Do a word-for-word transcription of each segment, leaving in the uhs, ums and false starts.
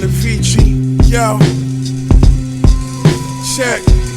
and Avicii. Yo, check.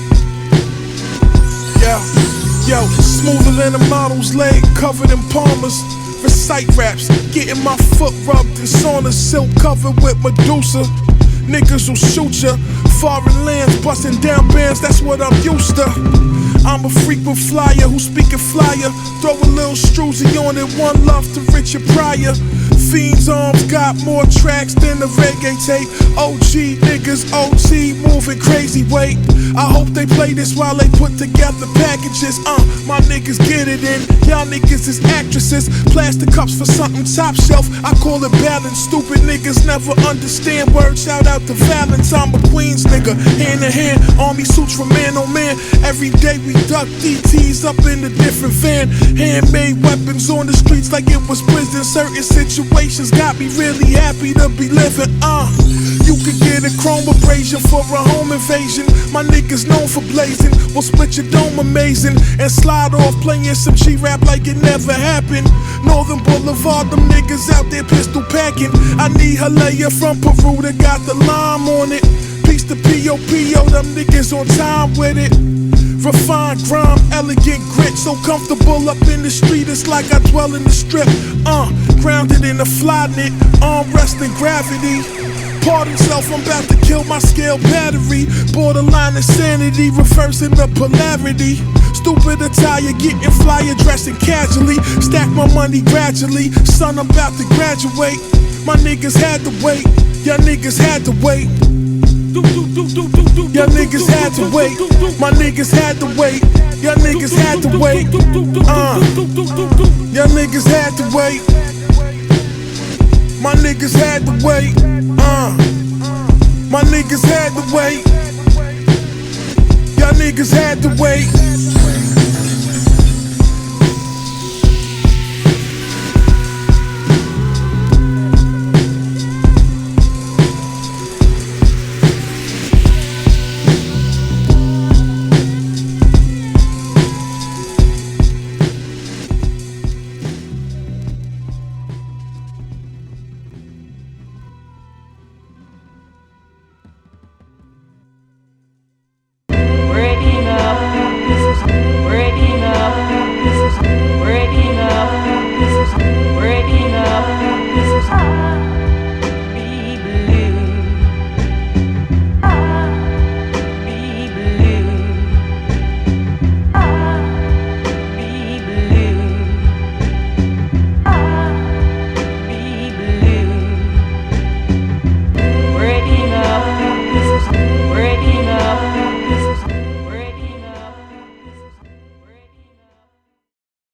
Yo, yo, smoother than a model's leg, covered in Palmers. Recite raps, getting my foot rubbed in sauna silk covered with Medusa. Niggas will shoot ya. Foreign lands, busting down bands, that's what I'm used to. I'm a frequent flyer who speaking flyer. Throw a little Struzzy on it, one love to Richard Pryor. Fiends arms got more tracks than the reggae tape. O G niggas, O T moving crazy weight. I hope they play this while they put together packages. Uh, my niggas get it in. Y'all niggas is actresses. Plastic cups for something top shelf. I call it balance. Stupid niggas never understand words. Shout out to Valence. I'm a Queens nigga. Hand in hand, army suits from man on man. Every day we duck D Ts up in a different van. Handmade weapons on the streets like it was prison. Certain situations got me really happy to be living. Uh, you could get a chrome abrasion for a home invasion. My niggas known for blazing. We'll split your dome amazing and slide off playing some G-rap like it never happened. Northern Boulevard, them niggas out there pistol packing. I need Halea from Peru that got the lime on it. Peace to P O P O, them niggas on time with it. Refined grime, elegant grit, so comfortable up in the street, it's like I dwell in the strip. Uh, grounded in a fly knit, arm resting gravity. Pardon self, I'm about to kill my scale battery. Borderline insanity, reversing the polarity. Stupid attire, getting flyer, dressing casually. Stack my money gradually, son, I'm about to graduate. My niggas had to wait, y'all niggas had to wait. Y'all niggas had to wait. My niggas had to wait. Y'all niggas had to wait. Uh, y'all niggas had to wait. My niggas had to wait. Uh, my niggas had to wait. Y'all niggas had to wait.